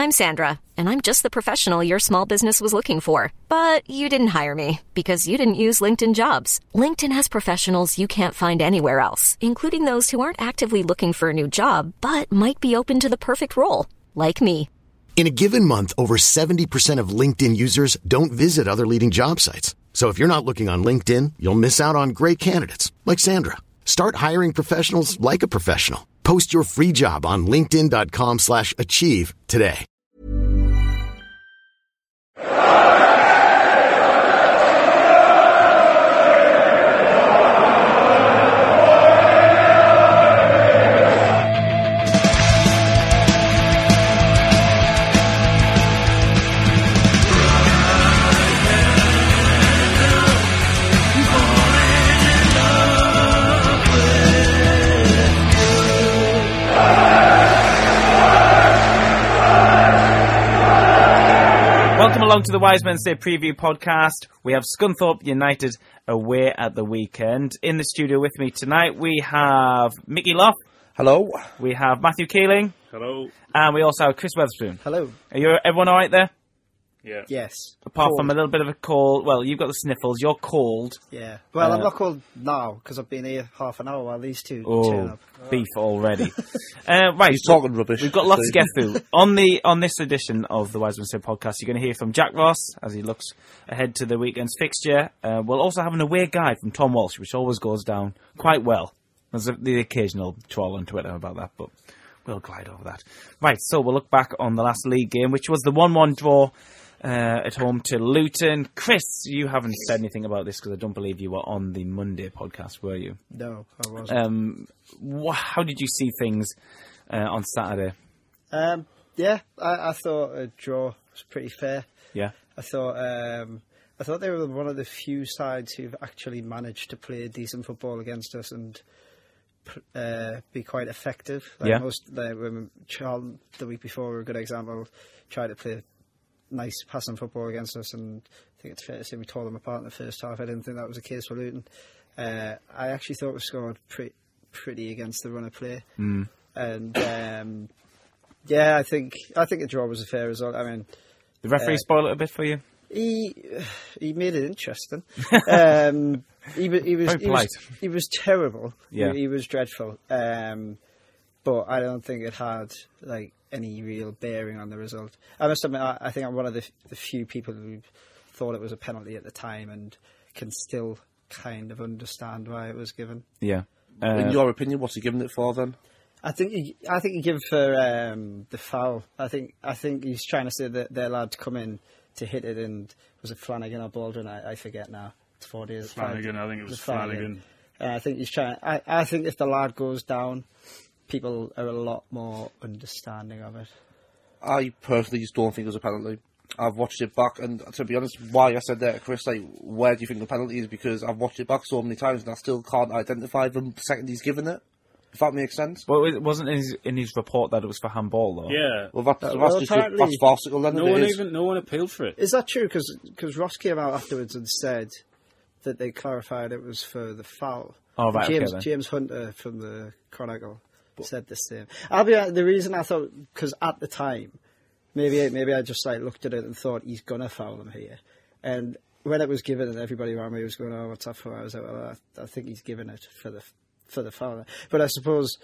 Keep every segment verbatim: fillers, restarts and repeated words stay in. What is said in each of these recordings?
I'm Sandra, and I'm just the professional your small business was looking for. But you didn't hire me because you didn't use LinkedIn Jobs. LinkedIn has professionals you can't find anywhere else, including those who aren't actively looking for a new job, but might be open to the perfect role, like me. In a given month, over seventy percent of LinkedIn users don't visit other leading job sites. So if you're not looking on LinkedIn, you'll miss out on great candidates like Sandra. Start hiring professionals like a professional. Post your free job on linkedin.com slash achieve today. Welcome along to the Wise Men Say Preview podcast. We have Scunthorpe United away at the weekend. In the studio with me tonight, we have Mickey Lough. Hello. We have Matthew Keeling. Hello. And we also have Chris Weatherspoon. Hello. Are you everyone all right there? Yeah. Yes. Apart cold. from a little bit of a cold. Well, you've got the sniffles. You're cold. Yeah. Well, Uh, I'm not cold now because I've been here half an hour while these two Oh, turn up. beef already. uh, right. He's talking rubbish. We've got lots to get through. On the on this edition of the Wise Men Say podcast, you're going to hear from Jack Ross as he looks ahead to the weekend's fixture. Uh, we'll also have an away guide from Tom Walsh, which always goes down quite well. There's a, the occasional troll on Twitter about that, but we'll glide over that. Right, so we'll look back on the last league game, which was the one one draw uh, at home to Luton. Chris, you haven't said anything about this because I don't believe you were on the Monday podcast, were you? No, I wasn't. Um, wh- how did you see things uh, on Saturday? Um, yeah, I, I thought a draw was pretty fair. Yeah. I thought um, I thought they were one of the few sides who've actually managed to play decent football against us and uh, be quite effective. Like Yeah. Most, like, when Charlton the week before were a good example. Tried to play nice passing football against us, and I think it's fair to say we tore them apart in the first half. I didn't think that was the case for Luton. Uh, I actually thought we scored pretty, pretty against the run of play, Mm. and um, yeah, I think I think the draw was a fair result. I mean, The referee Uh, spoiled it a bit for you? he he made it interesting. um, he, wa- he was Very he was polite. he was terrible. Yeah. he, he was dreadful. Um, but I don't think it had like any real bearing on the result. I must admit, I, I think I'm one of the, the few people who thought it was a penalty at the time and can still kind of understand why it was given. Yeah. Uh, In your opinion, what's he giving it for then? I think he, I think he give for um, the foul. I think I think he's trying to say that their lad to come in to hit it, and was it Flanagan or Baldwin? I, I forget now. It's four days. Flanagan, I think it was Flanagan. Uh, I think he's trying. I, I think if the lad goes down, people are a lot more understanding of it. I personally just don't think it was a penalty. I've watched it back, and to be honest, why I said that to Chris, like, where do you think the penalty is? Because I've watched it back so many times, and I still can't identify the second he's given it. If that makes sense. well, it wasn't in his, in his report that it was for handball, though. Yeah. Well, that's, Uh, that's well, just apparently- that's farcical then. No it one is. even, no one appealed for it. Is that true? Because Ross came out afterwards and said that they clarified it was for the foul. Oh, right, okay James then. James Hunter from the Chronicle said the same. I'll be the reason I thought, because at the time, maybe maybe I just like looked at it and thought he's gonna foul him here, and when it was given and everybody around me was going, "Oh, what's that for?" I was like, "Well, I, I think he's given it for the for the foul." But I suppose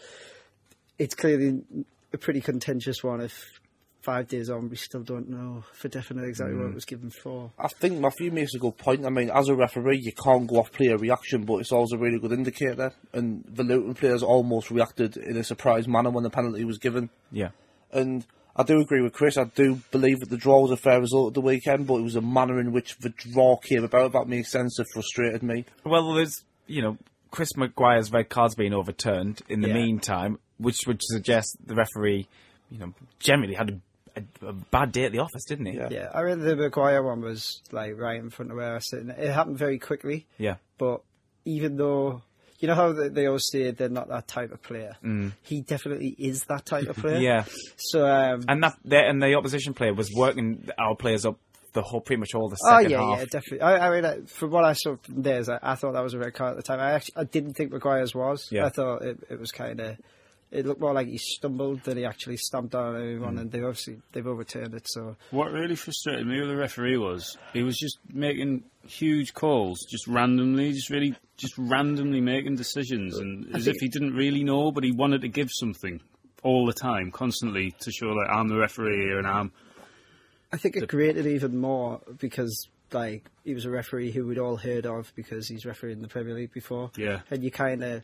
it's clearly a pretty contentious one. If five days on, we still don't know for definite exactly what it was given for. I think Matthew makes a good point. I mean, as a referee, you can't go off player reaction, but it's always a really good indicator. And the Luton players almost reacted in a surprised manner when the penalty was given. Yeah. And I do agree with Chris. I do believe that the draw was a fair result at the weekend, but it was a manner in which the draw came about. If that makes sense, it frustrated me. Well, there's, you know, Chris Maguire's red card's been overturned in the Yeah. meantime, which would suggest the referee, you know, generally had a, a, a bad day at the office, didn't he? Yeah. Yeah, I mean the Maguire one was like right in front of where I was sitting. It happened very quickly. Yeah. But even though, you know how they, they always say they're not that type of player, mm. he definitely is that type of player. Yeah. So um, And that the, and the opposition player was working our players up the whole, pretty much all the oh second yeah, half. yeah, definitely. I, I mean, uh, from what I saw from theirs, I, I thought that was a red card at the time. I actually I didn't think Maguire's was. Yeah. I thought it, it was kind of it looked more like he stumbled than he actually stamped down on everyone, mm. and they obviously they've overturned it. So what really frustrated me with the referee was he was just making huge calls, just randomly, just really, just randomly making decisions, and as if he didn't really know, but he wanted to give something all the time, constantly, to show that I'm the referee here and I'm. I think it grated even more because, like, he was a referee who we'd all heard of because he's refereed in the Premier League before. Yeah. And you kind of,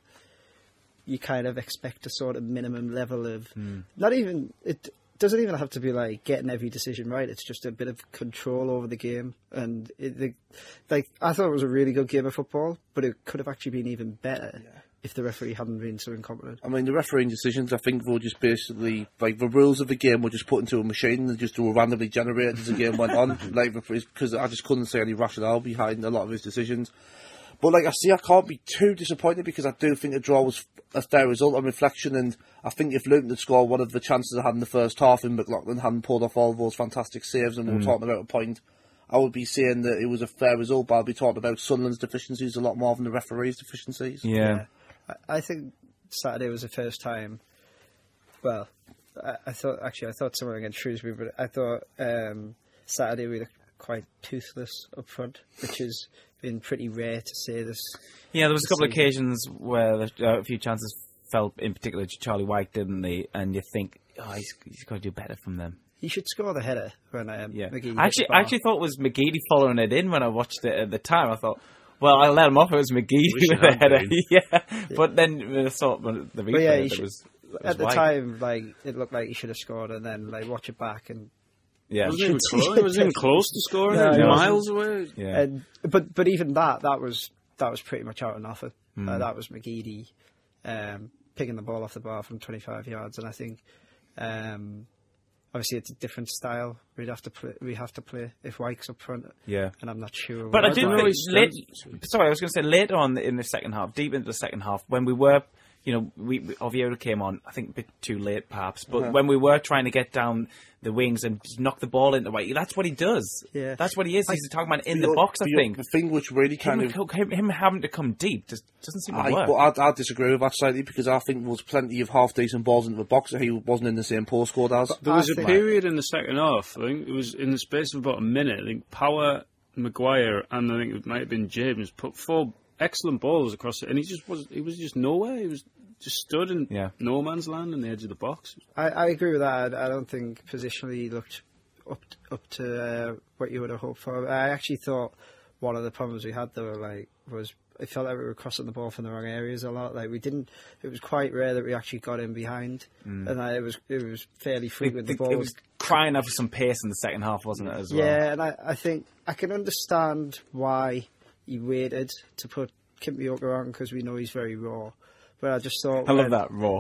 you kind of expect a sort of minimum level of, mm. not even, it doesn't even have to be like getting every decision right. It's just a bit of control over the game. And it, the, like, I thought it was a really good game of football, but it could have actually been even better. Yeah. If the referee hadn't been so incompetent. I mean, the refereeing decisions, I think, were just basically, like, the rules of the game were just put into a machine and just were randomly generated as the game went on. Like, because I just couldn't see any rationale behind a lot of his decisions. But, like I see, I can't be too disappointed because I do think the draw was a fair result on reflection, and I think if Luton had scored one of the chances I had in the first half and McLaughlin hadn't pulled off all those fantastic saves and we were mm. talking about a point, I would be saying that it was a fair result, but I'll be talking about Sunderland's deficiencies a lot more than the referee's deficiencies. Yeah. yeah. I think Saturday was the first time. Well, I, I thought actually I thought someone against Shrewsbury, but I thought um, Saturday we looked quite toothless up front, which has been pretty rare to say this. Yeah, there was a couple season. of occasions where the, uh, a few chances fell, in particular to Charlie White, didn't they? And you think, oh, he's, he's got to do better from them. He should score the header when um, yeah. McGee. I actually, I actually thought it was McGeady following it in when I watched it at the time. I thought. Well, I let him off. It was McGee with the header. Yeah. yeah, but then I saw the replay. But yeah, it should, was, it was at the white. time, like it looked like he should have scored, and then like watch it back and yeah, it wasn't even close, it wasn't even close to scoring. No, it was no. miles away. Yeah, and, but but even that that was that was pretty much out of nothing. Mm. Uh, that was McGeady um, picking the ball off the bar from twenty-five yards, and I think. Um, Obviously, it's a different style. We'd have to play. We have to play if Wyke's up front. Yeah, and I'm not sure. But I did know think. Late, done. sorry, I was going to say later on in the second half, deep into the second half, when we were, you know, we, we Oviedo came on. I think a bit too late, perhaps. But Uh-huh. when we were trying to get down the wings and just knock the ball into White, that's what he does. Yeah, that's what he is. He's talking about in the the, box. I the, think the thing which really kind him, of him, him having to come deep just doesn't seem to I, work. but I'd, I'd disagree with that slightly because I think there was plenty of half decent balls into the box that he wasn't in the same postcode as. There was I a think- period in the second half, I think it was in the space of about a minute, I think Power, Maguire and I think it might have been James put four excellent balls across it and he just was he was just nowhere. He was just stood in Yeah. no man's land on the edge of the box. I, I agree with that. I don't think positionally he looked up up to uh, what you would have hoped for. I actually thought one of the problems we had though, like, was it felt like we were crossing the ball from the wrong areas a lot. Like we didn't. It was quite rare that we actually got in behind, mm. and uh, it was it was fairly frequent. It, the ball it was crying out for some pace in the second half, wasn't it? As well. Yeah, and I, I think I can understand why he waited to put Kimpioka on because we know he's very raw. But I just thought I love that raw.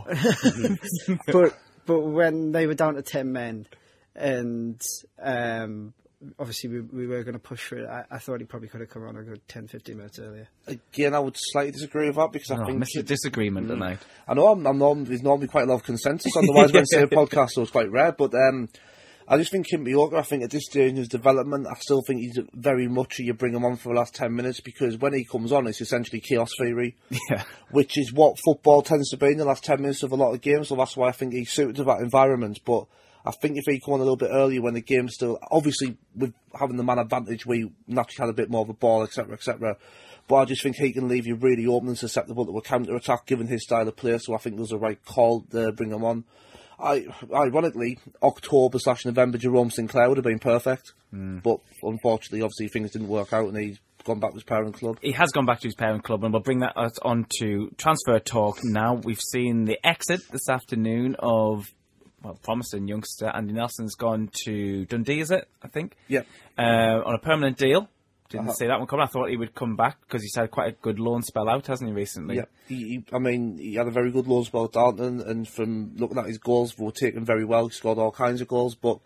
but but when they were down to ten men, and um, obviously we, we were going to push for it, I, I thought he probably could have come on a good ten, fifteen minutes earlier. Again, I would slightly disagree with that because I Oh, think Mister Disagreement tonight. I know I'm, I'm norm, there's normally quite a lot of consensus on the Wise Men Say podcast, so it's quite rare. But um, I just think Kimpioka, I think at this stage in his development, I still think he's very much you bring him on for the last ten minutes because when he comes on, it's essentially chaos theory, Yeah. which is what football tends to be in the last ten minutes of a lot of games. So that's why I think he's suited to that environment. But I think if he come on a little bit earlier when the game's still, obviously with having the man advantage, we naturally had a bit more of a ball, et cetera, et cetera. But I just think he can leave you really open and susceptible to a counter-attack given his style of play. So I think there's a right call to bring him on. I, ironically, October slash November, Jerome Sinclair would have been perfect. Mm. But unfortunately, obviously, things didn't work out and he's gone back to his parent club. He has gone back to his parent club, and we'll bring that on to transfer talk now. We've seen the exit this afternoon of, well, promising youngster Andy Nelson's gone to Dundee, is it? I think? Yeah. Uh, on a permanent deal. Didn't Uh-huh. see that one coming. I thought he would come back because he's had quite a good loan spell out, hasn't he, recently? Yeah, he, he, I mean, he had a very good loan spell at Darlington, and from looking at his goals, they were taken very well. He scored all kinds of goals, but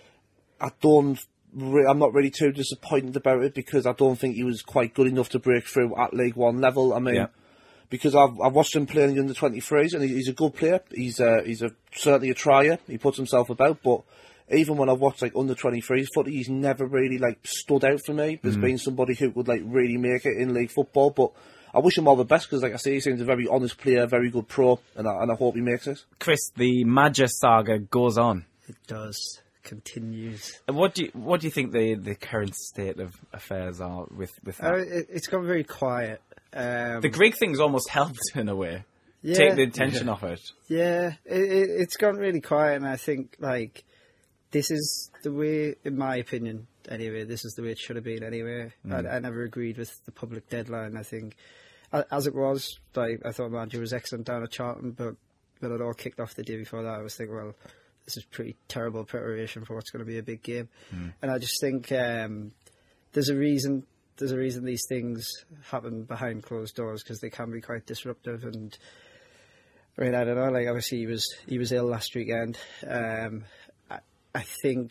I don't, re- I'm not really too disappointed about it because I don't think he was quite good enough to break through at League One level. I mean, Yeah. because I've I've watched him playing in the under twenty-threes, and he, he's a good player. He's a, he's a certainly a trier. He puts himself about, but even when I've watched like under twenty-threes footy, he's never really like stood out for me. There's mm. been somebody who could like really make it in league football, but I wish him all the best because, like I say, he seems a very honest player, very good pro, and I, and I hope he makes it. Chris, the Maja saga goes on. It does. Continues. And what do you, what do you think the, the current state of affairs are with, with that? Uh, it, it's gone very quiet. Um, the Grigg thing's almost helped in a way. yeah, Take the attention off it. Yeah, it, it, it's gone really quiet, and I think, like, this is the way, in my opinion, anyway, this is the way it should have been anyway. Mm. I, I never agreed with the public deadline. I think, as it was, like, I thought Maja was excellent down at Charlton, but when it all kicked off the day before that, I was thinking, well, this is pretty terrible preparation for what's going to be a big game. Mm. And I just think um, there's a reason there's a reason these things happen behind closed doors, because they can be quite disruptive. And I mean, I don't know, like, obviously he was he was ill last weekend. Um, I, I think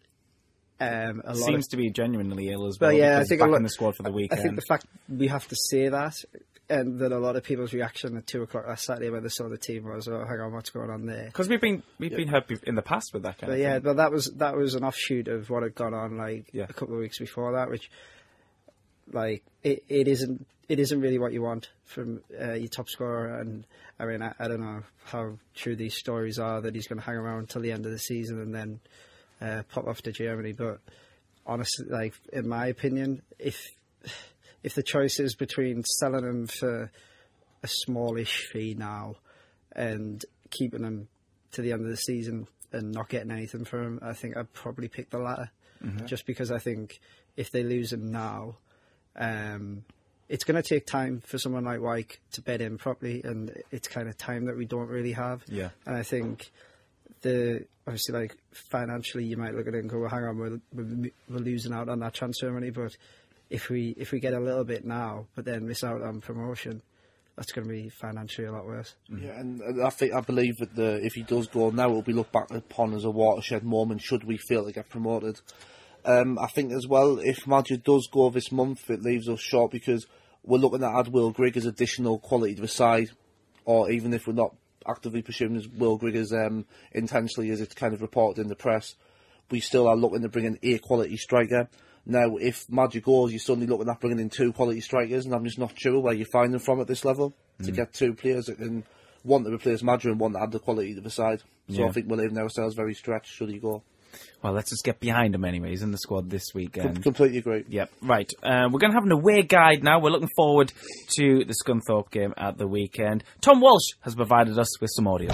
um, a lot seems of, to be genuinely ill as well. well yeah, I think back a lot, in the squad for the weekend. I think the fact we have to say that, and that a lot of people's reaction at two o'clock last Saturday when they saw the team was, "Oh, hang on, what's going on there?" Because we've been we've yeah. been hurt in the past with that kind but of yeah, thing. but that was that was an offshoot of what had gone on like yeah. a couple of weeks before that, which like it, it isn't it isn't really what you want from uh, your top scorer. And I mean, I, I don't know how true these stories are that he's going to hang around until the end of the season and then uh, pop off to Germany. But honestly, like, in my opinion, if if the choice is between selling him for a smallish fee now and keeping him to the end of the season and not getting anything for him, I think I'd probably pick the latter. Mm-hmm. Just because I think if they lose him now, um, it's going to take time for someone like Wyke to bed in properly, and it's kind of time that we don't really have. Yeah. And I think the obviously, like, financially, you might look at it and go, well, hang on, we're, we're, we're losing out on that transfer money, but if we if we get a little bit now, but then miss out on promotion, that's going to be financially a lot worse. Yeah, and I think I believe that the if he does go now, it will be looked back upon as a watershed moment should we fail to get promoted. Um, I think as well, if Maja does go this month, it leaves us short because we're looking at add Will Grigg as additional quality to the side, or even if we're not actively pursuing as Will Grigg as um, intentionally as it's kind of reported in the press, we still are looking to bring in a quality striker. Now, if Maja goes, you're suddenly looking at bringing in two quality strikers, and I'm just not sure where you find them from at this level mm. to get two players that can one to replace Maja and one to add the quality to the side. So yeah. I think we're leaving ourselves very stretched should he go. Well, let's just get behind him anyway. He's in the squad this weekend. Com- completely agree. Yep, right. Uh, we're going to have an away guide now. We're looking forward to the Scunthorpe game at the weekend. Tom Walsh has provided us with some audio.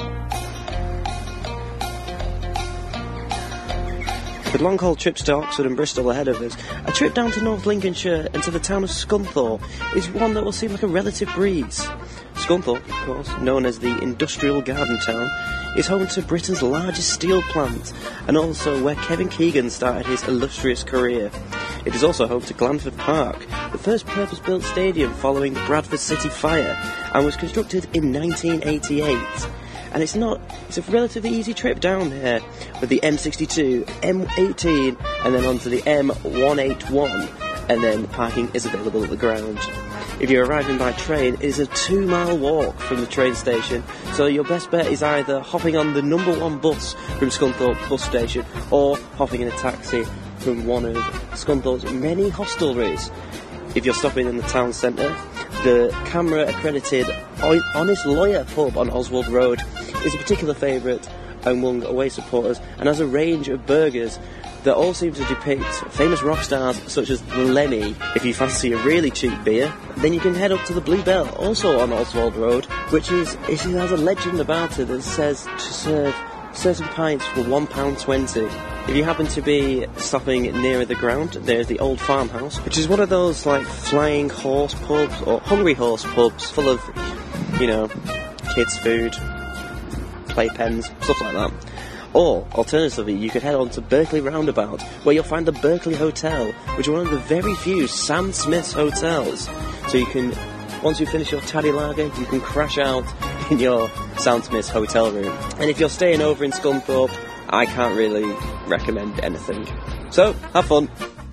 With long haul trips to Oxford and Bristol ahead of us, a trip down to North Lincolnshire and to the town of Scunthorpe is one that will seem like a relative breeze. Scunthorpe, of course, known as the industrial garden town, is home to Britain's largest steel plant and also where Kevin Keegan started his illustrious career. It is also home to Glanford Park, the first purpose-built stadium following the Bradford City fire, and was constructed in nineteen eighty-eight. And it's not, it's a relatively easy trip down here with the M sixty-two, M eighteen, and then onto the M one eighty-one, and then parking is available at the ground. If you're arriving by train, it is a two mile walk from the train station, so your best bet is either hopping on the number one bus from Scunthorpe bus station or hopping in a taxi from one of Scunthorpe's many hostelries. If you're stopping in the town centre, the camera-accredited Honest Lawyer pub on Oswald Road is a particular favourite among away supporters and has a range of burgers that all seem to depict famous rock stars such as Lemmy. If you fancy a really cheap beer, then you can head up to the Blue Bell, also on Oswald Road, which is, it has a legend about it that says to serve certain pints for one pound twenty. If you happen to be stopping nearer the ground, there's the Old Farmhouse, which is one of those like flying horse pubs or hungry horse pubs full of, you know, kids' food, playpens, stuff like that. Or, alternatively, you could head on to Berkeley Roundabout, where you'll find the Berkeley Hotel, which is one of the very few Sam Smith's hotels. So you can, once you finish your taddy lager, you can crash out in your Sam Smith's hotel room. And if you're staying over in Scunthorpe, I can't really recommend anything. So, have fun.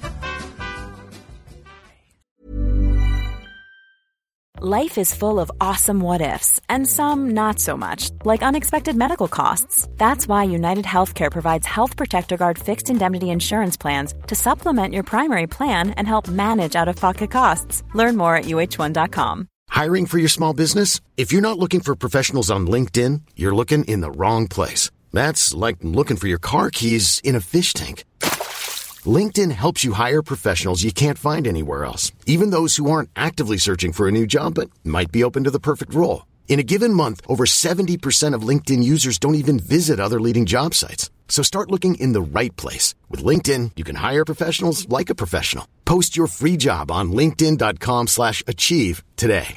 Life is full of awesome what-ifs, and some not so much, like unexpected medical costs. That's why United Healthcare provides Health Protector Guard fixed indemnity insurance plans to supplement your primary plan and help manage out-of-pocket costs. Learn more at U H one dot com. Hiring for your small business? If you're not looking for professionals on LinkedIn, you're looking in the wrong place. That's like looking for your car keys in a fish tank. LinkedIn helps you hire professionals you can't find anywhere else, even those who aren't actively searching for a new job but might be open to the perfect role. In a given month, over seventy percent of LinkedIn users don't even visit other leading job sites. So start looking in the right place. With LinkedIn, you can hire professionals like a professional. Post your free job on linkedin.com slash achieve today.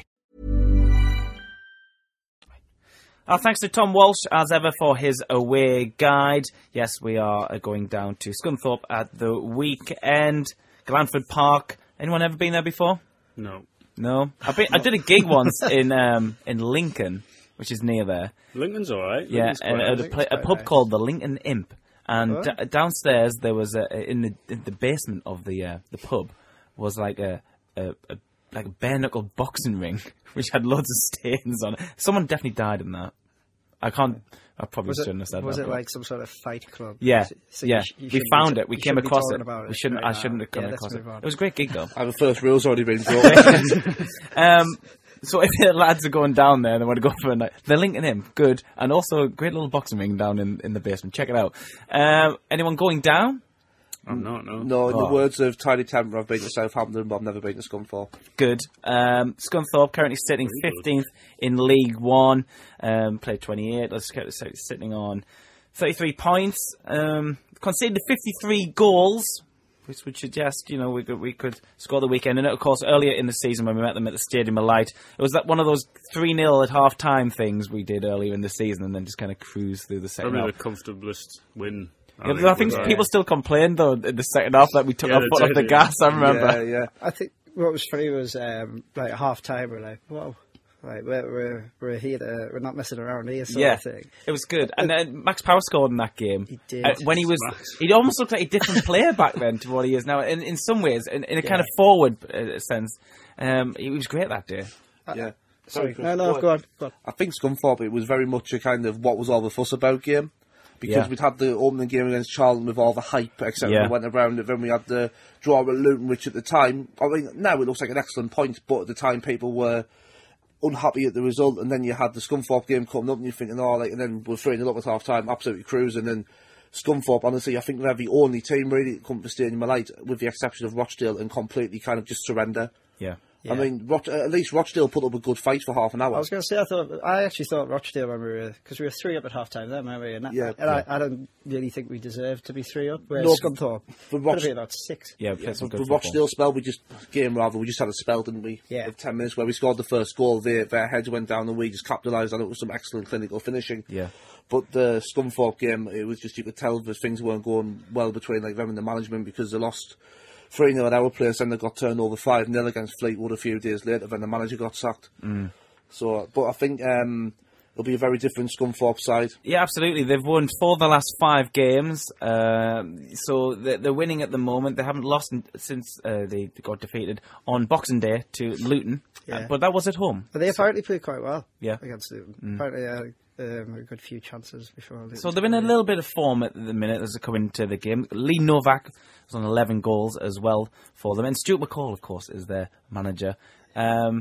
Our thanks to Tom Walsh, as ever, for his away guide. Yes, we are going down to Scunthorpe at the weekend. Glanford Park. Anyone ever been there before? No. No? I've been, I did a gig once in um, in Lincoln, which is near there. Lincoln's all right. Yeah, Lincoln's and quite at nice. a, pla- a pub nice. called the Lincoln Imp. And Oh. d- downstairs, there was a, in the in the basement of the uh, the pub was like a, a, a like a bare knuckle boxing ring, which had loads of stains on it. Someone definitely died in that. I can't. I probably Was shouldn't it, have said was that. it but- like some sort of fight club? Yeah, So- so yeah. you sh- you we shouldn't found be- it. We you came shouldn't be across talking it. about We shouldn't. right I now. shouldn't have come Yeah, let's across it. move on. It was a great gig though. And the first wheel's already been broken. um, so if the lads are going down there and they want to go for a night, the Lincoln Imp, good, and also a great little boxing ring down in, in the basement. Check it out. Um, anyone going down? I'm not, no. No, in Oh. the words of Tiny Temper, I've been to Southampton, but I've never been to Scunthorpe. Good. Um, Scunthorpe currently sitting fifteenth in League One. Um, played twenty-eight. Let's get this out, sitting on thirty-three points. Um, conceded fifty-three goals, which would suggest, you know, we could we could score the weekend. And of course, earlier in the season when we met them at the Stadium of Light, it was that one of those three nil at half time things we did earlier in the season, and then just kind of cruise through the second Probably half. the comfortablest win. Yeah, but I think with, uh, people still complained though in the second half that we took Yeah, our they foot off did, the yeah. gas. I remember. Yeah, yeah. I think what was funny was um, like half time. We're like, whoa, like we're we're, we're here. To, we're not messing around here. Sort Yeah, of thing. it was good. And then Max Power scored in that game. He did. Uh, when he was, Max. he almost looked like a different player back then to what he is now. In in some ways, in, in a kind Yeah. of forward uh, sense, um, he was great that day. yeah. Sorry, Chris, no, no, go on. Go on. I think Scunthorpe, it was very much a kind of what was all the fuss about game. Because Yeah. we'd had the opening game against Charlton with all the hype, et cetera Yeah. that went around it. Then we had the draw at Luton, which at the time, I mean, now it looks like an excellent point, but at the time people were unhappy at the result. And then you had the Scunthorpe game coming up, and you're thinking, oh, like, and then we're three nil up at half time, absolutely cruising. And Scunthorpe, honestly, I think they're the only team really that come to Stadium of Light, with the exception of Rochdale, and completely kind of just surrender. Yeah. I mean, Roch- at least Rochdale put up a good fight for half an hour. I was going to say, I thought, I actually thought Rochdale when we were, because we were three up at half time then, weren't we? And, Yeah. and I, I don't really think we deserved to be three up. Whereas No, Scunthorpe but could Roch- have been about six. Yeah, we played some The good football. Rochdale spell, we just game rather, we just had a spell, didn't we? Yeah. Of ten minutes where we scored the first goal, their their heads went down, and we just capitalised on it with some excellent clinical finishing. Yeah. But the Scunthorpe game, it was just you could tell that things weren't going well between like them and the management, because they lost three nil at our place, and they got turned over five nil against Fleetwood a few days later. Then the manager got sacked. Mm. So, but I think um, it'll be a very different Scunthorpe side. Yeah, absolutely. They've won four of the last five games, um, so they're, they're winning at the moment. They haven't lost in, since uh, they got defeated on Boxing Day to Luton, Yeah. uh, but that was at home. But they apparently played quite well Yeah. against Luton. Apparently, uh, um, a good few chances before. Luton So they're in a scored. little bit of form at the minute as they come into the game. Lee Novak was on eleven goals as well for them, and Stuart McCall, of course, is their manager. Um,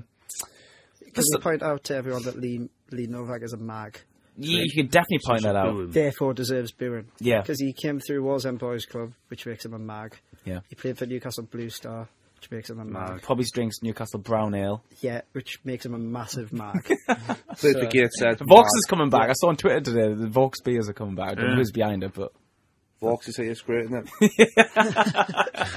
Can we point out to everyone that Lee, Lee Novak is a mag? you, you could definitely point that out. Booing. Therefore deserves booing. Yeah. Because he came through Wallsend Boys Club, which makes him a mag. Yeah. He played for Newcastle Blue Star, which makes him a mag. Probably drinks Newcastle Brown Ale. Yeah, which makes him a massive mag. Played for Gateshead. Vaux is coming back. I saw on Twitter today the Vaux beers are coming back. I don't know Yeah. who's behind it, but Vaux is here, it's great, isn't it?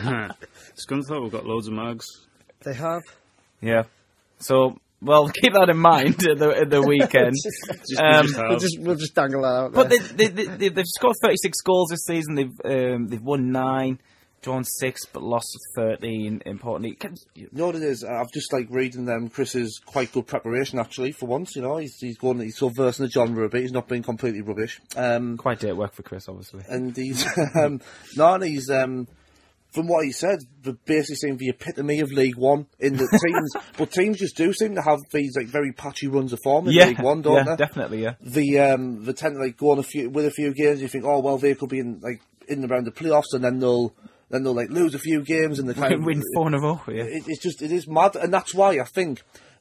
Scunthorpe, we've got loads of mags. They have. yeah. So, well, keep that in mind at the, at the weekend. Just, Um, we just have. We'll just, we'll just dangle that out But there. they, they, they, they've scored thirty-six goals this season. They've um, they've won nine, drawn six, but lost thirteen. Importantly, Can- You know what it is? I've just like reading them. Chris's quite good preparation actually for once. You know, he's he's going he's so versed in the genre a bit. He's not being completely rubbish. Um, quite day at work for Chris, obviously. and he's um, no, and he's um, from what he said, the basically saying the epitome of League One in the teams. But teams just do seem to have these like very patchy runs of form in yeah, League One, don't yeah, they? definitely, yeah. The um, they tend to like go on a few with a few games. You think, oh well, they could be in like in around the playoffs, and then they'll then they'll like lose a few games and they kind of Win four in a row. Yeah, it, it's just it is mad, and that's why I think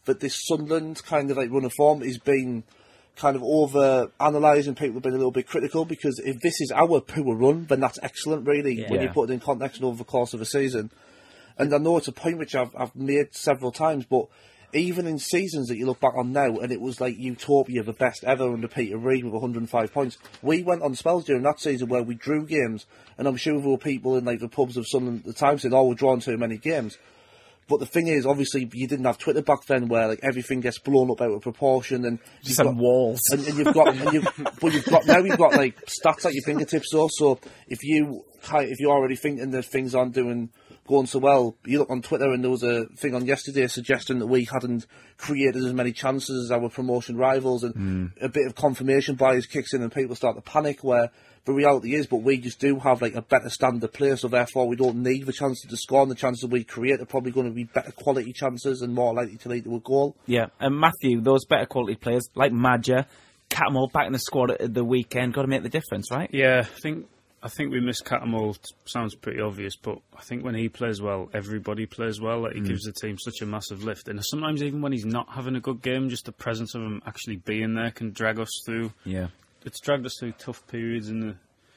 that this Sunderland kind of like run of form is being kind of over analysed and people have been a little bit critical, because if this is our poor run, then that's excellent, really, Yeah. when you put it in context over the course of a season. And I know it's a point which I've, I've made several times, but even in seasons that you look back on now, and it was like utopia, the best ever under Peter Reid with one hundred and five points, we went on spells during that season where we drew games, and I'm sure there were people in like the pubs of Sunderland at the time saying, oh, we're drawing too many games. But the thing is, obviously, you didn't have Twitter back then, where like everything gets blown up out of proportion, and Just some walls. and, and you've got, and you've, but you've got now you've got like stats at your fingertips. Also, if you if you're already thinking that things aren't doing going so well, you look on Twitter, and there was a thing on yesterday suggesting that we hadn't created as many chances as our promotion rivals, and mm. a bit of confirmation bias kicks in, and people start to panic. Where the reality is, but we just do have like a better standard player, so therefore we don't need the chances to score, and the chances we create are probably going to be better quality chances and more likely to lead to a goal. Yeah, and Matthew, those better quality players like Madger, Cattermole back in the squad at the weekend, got to make the difference, right? Yeah, I think I think we miss Cattermole. Sounds pretty obvious, but I think when he plays well, everybody plays well. Like, he mm. gives the team such a massive lift, and sometimes even when he's not having a good game, just the presence of him actually being there can drag us through. Yeah. It's dragged us through tough periods in the,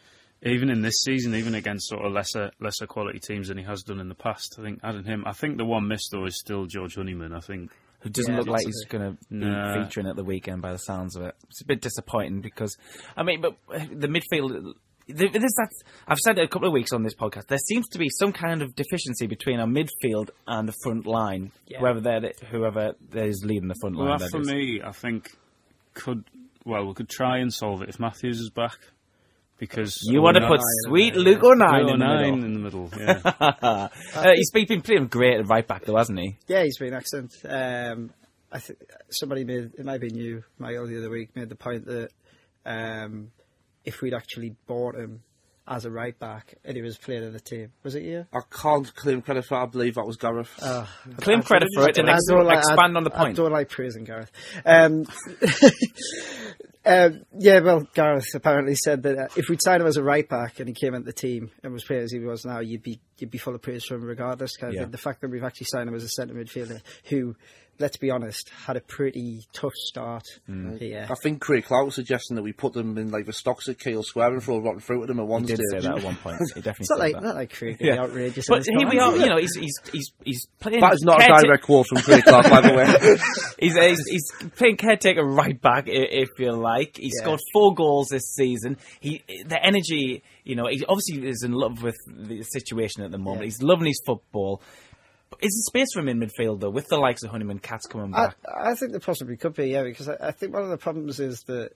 even in this season, even against sort of lesser lesser quality teams than he has done in the past. I think adding him, I think the one miss though is still George Honeyman. I think who doesn't yeah, look like he's going to nah. be featuring at the weekend by the sounds of it. It's a bit disappointing because, I mean, but the midfield. This, that's, I've said it a couple of weeks on this podcast. There seems to be some kind of deficiency between our midfield and the front line. Yeah. Whoever they're, whoever is leading the front well, line. Well, for is. me, I think could well we could try and solve it if Matthews is back. Because you want to put sweet Luke O'Nien in, in, in the middle. Yeah. uh, he's been playing great at right back, though, hasn't he? Yeah, he's been excellent. Um, I think somebody made, it might have been you, Michael, the other week, made the point that um, if we'd actually bought him as a right back and he was playing in the team, was it you? I can't claim credit for it. I believe that was Gareth. Uh, claim credit for it and ex- like, expand I, on the point. I don't like praising Gareth. Um, Um, yeah, well, Gareth apparently said that uh, if we'd signed him as a right back and he came into the team and was playing as he was now, you'd be you'd be full of praise for him regardless. Kind of yeah. The fact that we've actually signed him as a centre midfielder who, let's be honest, had a pretty tough start mm. here. I think Craig Clark was suggesting that we put them in like the stocks at Keele Square and throw rotten fruit at them at one stage. He did stage. say that at one point. He definitely it's not said like, that. Not like Craig, yeah. outrageous. But here we are, you know, he's he's he's, he's playing... That is not a direct quote from Craig Clark, by the way. he's, he's, he's playing caretaker right back, if you like. He's yeah. scored four goals this season. He The energy, you know, he obviously is in love with the situation at the moment. Yeah. He's loving his football. Is there space for him in midfield, though, with the likes of Honeyman, Katz coming back? I, I think there possibly could be, yeah, because I, I think one of the problems is that,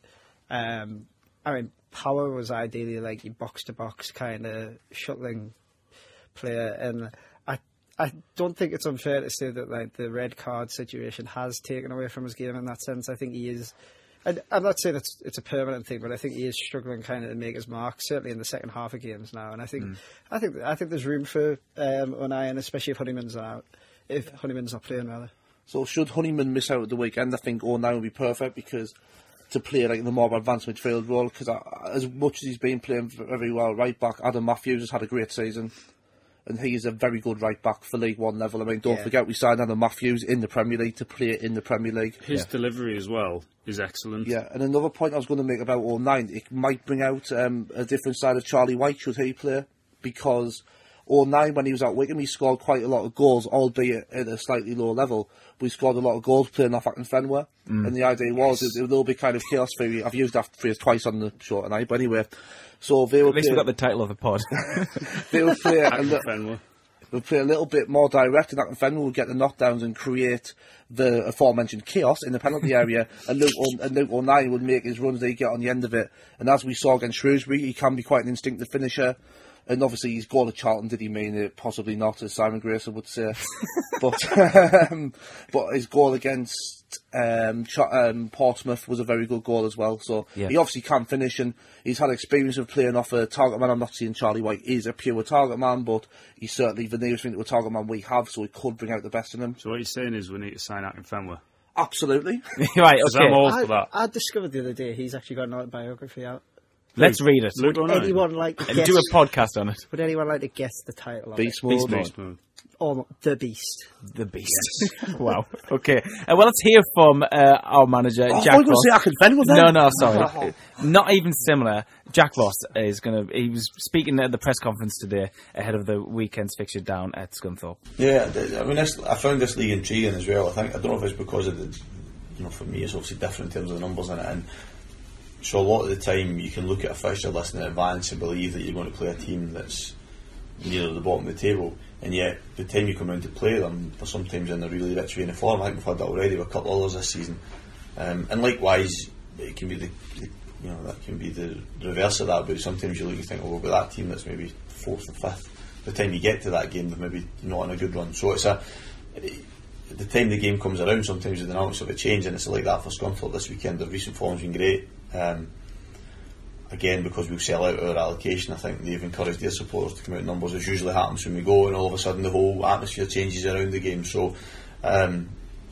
um, I mean, Power was ideally like your box-to-box kind of shuttling player, and I I don't think it's unfair to say that like the red card situation has taken away from his game in that sense. I think he is... I, I'm not saying it's it's a permanent thing, but I think he is struggling kind of to make his mark, certainly in the second half of games now. And I think mm. I think I think there's room for um, O'Nien, especially if Honeyman's out, if Honeyman's not playing rather. So should Honeyman miss out at the weekend, I think O'Nien would be perfect because to play like the more advanced midfield role. Because as much as he's been playing very well right back, Adam Matthews has had a great season. And he is a very good right back for League One level. I mean, don't yeah. forget we signed Adam Matthews in the Premier League to play in the Premier League. His yeah. delivery as well is excellent. Yeah, and another point I was going to make about O'Nien, it might bring out um, a different side of Charlie White should he play, because O'Nien, when he was at Wickham, he scored quite a lot of goals, albeit at a slightly lower level. But he scored a lot of goals playing off Acton Fenway. Mm. And the idea was it, it will be kind of chaos theory. I've used that phrase twice on the show tonight, but anyway. So they will At least play, we got the title of the pod. they will play a little, We'll play a little bit more direct, and Acton Fenway will get the knockdowns and create the aforementioned chaos in the penalty area. And Luke, o- and Luke O'Nien would make his runs that he get on the end of it. And as we saw against Shrewsbury, he can be quite an instinctive finisher. And obviously, his goal at Charlton, did he mean it? Possibly not, as Simon Grayson would say. but um, but his goal against um, Ch- um, Portsmouth was a very good goal as well. So yeah. he obviously can finish, and he's had experience of playing off a target man. I'm not saying Charlie White is a pure target man, but he's certainly the nearest thing to a target man we have, so he could bring out the best in him. So what you're saying is we need to sign Acton Fenway? Absolutely. Right, okay. I'm all I, for that. I discovered the other day he's actually got an autobiography out. Let's read it. Would anyone like to and guess, do a podcast on it? Would anyone like to guess the title of Be it? Smooth. Be Smooth. or the Beast. The Beast. Wow. Okay. Uh, well, let's hear from uh, our manager, Oh, Jack I was going to Ross. say I can defend with No, them. no, sorry. Not even similar. Jack Ross is going to. He was speaking at the press conference today ahead of the weekend's fixture down at Scunthorpe. Yeah, th- I mean, this, I found this league intriguing as well. I think I don't know if it's because of the, you know, for me it's obviously different in terms of the numbers in it, and so a lot of the time you can look at a fixture list in advance and believe that you're going to play a team that's near the bottom of the table, and yet by the time you come around to play them, they're sometimes in a really rich vein of form. I think we've had that already with a couple of others this season, um, and likewise it can be the, the you know that can be the reverse of that. But sometimes you look and think, oh, well, with that team that's maybe fourth and fifth, by the time you get to that game, they're maybe not on a good run. So it's a at the time the game comes around, sometimes the dynamics of it change, and it's like that for Scunthorpe this weekend. Their recent form's been great. Um, Again, because we'll sell out our allocation, I think they've encouraged their supporters to come out in numbers, as usually happens when we go, and all of a sudden the whole atmosphere changes around the game. So um,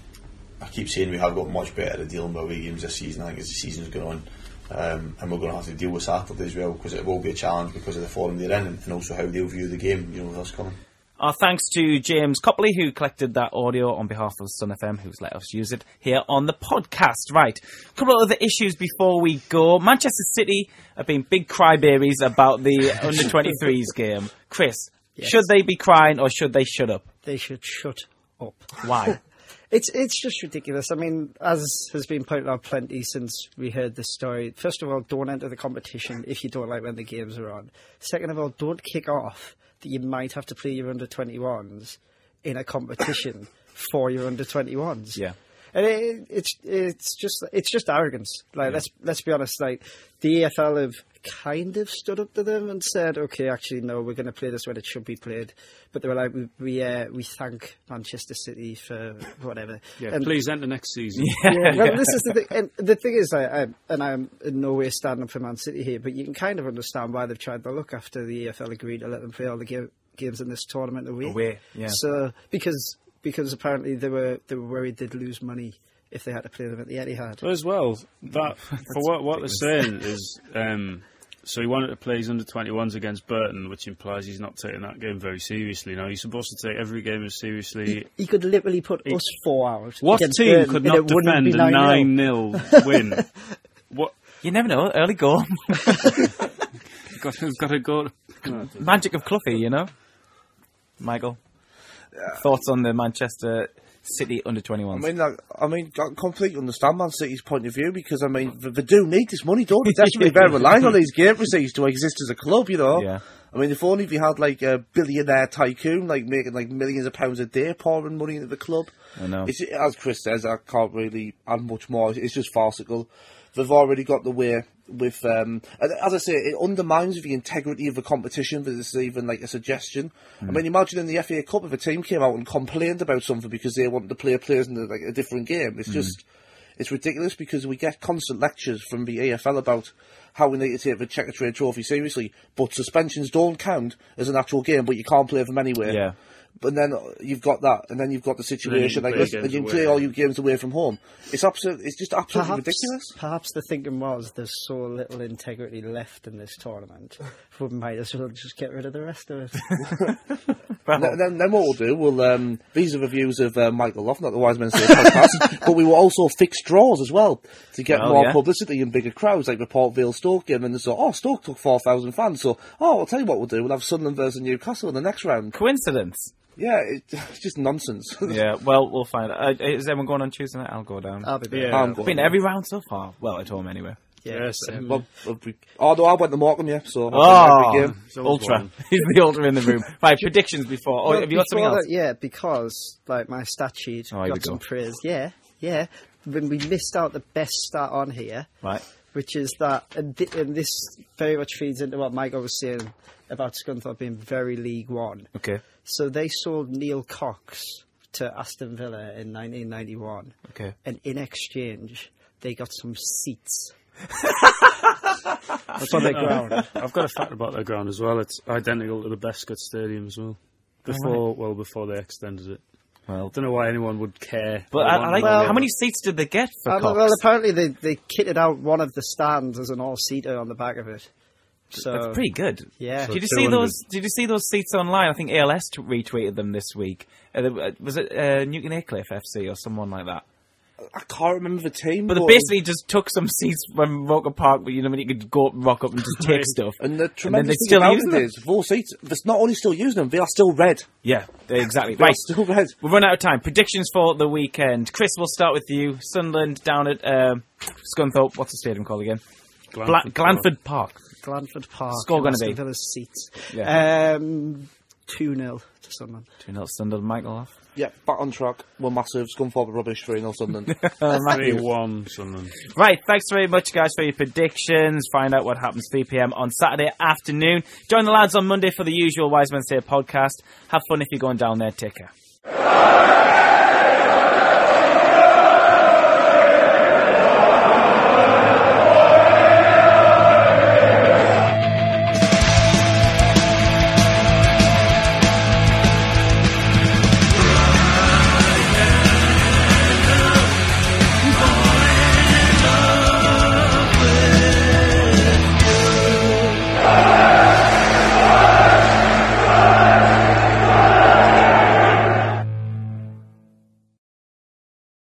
I keep saying we have got much better at dealing with away games this season. I think as the season's going on, um, and we're going to have to deal with Saturday as well, because it will be a challenge because of the form they're in, and also how they'll view the game, you know, with us coming. Our thanks to James Copley, who collected that audio on behalf of Sun F M, who's let us use it here on the podcast. Right, a couple of other issues before we go. Manchester City have been big crybabies about the under twenty-threes game. Chris, yes. Should they be crying or should they shut up? They should shut up. Why? It's it's just ridiculous. I mean, as has been pointed out plenty since we heard this story, first of all, don't enter the competition if you don't like when the games are on. Second of all, don't kick off that you might have to play your under twenty-ones in a competition for your under twenty-ones. Yeah. And it, it's it's just it's just arrogance. Like yeah. let's let's be honest. Like the E F L have kind of stood up to them and said, okay, actually no, we're going to play this when it should be played. But they were like, we we, uh, we thank Manchester City for whatever. Yeah, and please enter next season. Yeah, yeah, well, this is the thing. And the thing is, I, I, and I'm in no way standing up for Man City here, but you can kind of understand why they've tried to look after the E F L agreed to let them play all the game, games in this tournament away. Away, yeah. So because. Because apparently they were they were worried they'd lose money if they had to play them at the Etihad. But as well, that for what what they're saying is, um, so he wanted to play his under twenty-ones against Burton, which implies he's not taking that game very seriously. Now he's supposed to take every game as seriously. He, he could literally put he, us four out. What team Burton, could not defend a nine nil win? What you never know. Early goal. got got to go. Magic of Cloughie, you know, Michael. Yeah. Thoughts on the Manchester City under twenty-ones? I mean, like, I mean, I completely understand Man City's point of view because I mean, they, they do need this money, don't they? Definitely, they're relying on these game receipts to exist as a club, you know. Yeah. I mean, if only if you had like a billionaire tycoon, like making like millions of pounds a day, pouring money into the club. I know. It's, as Chris says, I can't really add much more. It's just farcical. They've already got the way with, um, as I say, it undermines the integrity of the competition. That this is even like a suggestion. Mm. I mean, imagine in the F A Cup if a team came out and complained about something because they wanted to play players in a, like a different game. It's mm. just, it's ridiculous because we get constant lectures from the A F L about how we need to take the Checker Trade Trophy seriously, but suspensions don't count as an actual game, but you can't play them anyway. Yeah. But then you've got that, and then you've got the situation like this, and you can play all your games away from home. It's absolute, it's just absolutely perhaps, ridiculous. Perhaps the thinking was there's so little integrity left in this tournament, we might as well just get rid of the rest of it. Well, then, then, then what we'll do, we'll um, these are the views of uh, Michael Loft, not the Wise Men Say podcast, but we will also fix draws as well to get well, more yeah. publicity and bigger crowds, like the Port Vale Stoke game, and so oh Stoke took four thousand fans, so oh I'll tell you what we'll do, we'll have Sunderland versus Newcastle in the next round. Coincidence. Yeah, it, it's just nonsense. Yeah, well, we'll find out. Uh, is everyone going on Tuesday night? I'll go down. I'll be there. Yeah, I've been every round so far. Well, at home anyway. Yes. Yeah, well, oh, no, I went to Morecambe, yeah, so oh, every game. Ultra. He's the Ultra in the room. Right, predictions before. Oh, well, have you got something else? That, yeah, because, like, my stat sheet oh, got some go. praise. Yeah, yeah. When we missed out the best stat on here. Right. Which is that, and, th- and this very much feeds into what Michael was saying about Scunthorpe being very League One. Okay. So they sold Neil Cox to Aston Villa in nineteen ninety-one. Okay. And in exchange, they got some seats. That's on their ground. I've got a fact about their ground as well. It's identical to the Bescott Stadium as well. Before, oh, right. well, before they extended it. Well, I don't know why anyone would care. But I, I like, well, how many seats did they get for uh, Cox? Well, apparently they, they kitted out one of the stands as an all-seater on the back of it. So That's pretty good. Yeah. Did you So see two hundred. those? Did you see those seats online? I think A L S t- retweeted them this week. Uh, the- uh, was it uh, Newton Aycliffe F C or someone like that? I can't remember the team. But they basically just took some seats from Roker Park, but you know, when you could go up, rock up and just take stuff. And the then tremendous they thing still about use it them. is, those seats, they're not only still using them, they are still red. Yeah, exactly. They Right, are still red. we've run out of time. Predictions for the weekend. Chris, we'll start with you. Sunderland down at um, Scunthorpe. What's the stadium called again? Bla- Glanford Park. Glanford Park. Score gonna be? Aston Villa's seats. Yeah. Um, two nil to Sunderland. two nil Sunderland. Michael off. Yeah, back on track. We're massive. Scunthorpe rubbish. three nil Sunderland. three one Sunderland. Right, thanks very much, guys, for your predictions. Find out what happens three p.m. on Saturday afternoon. Join the lads on Monday for the usual Wise Men Say podcast. Have fun if you're going down there. Take care.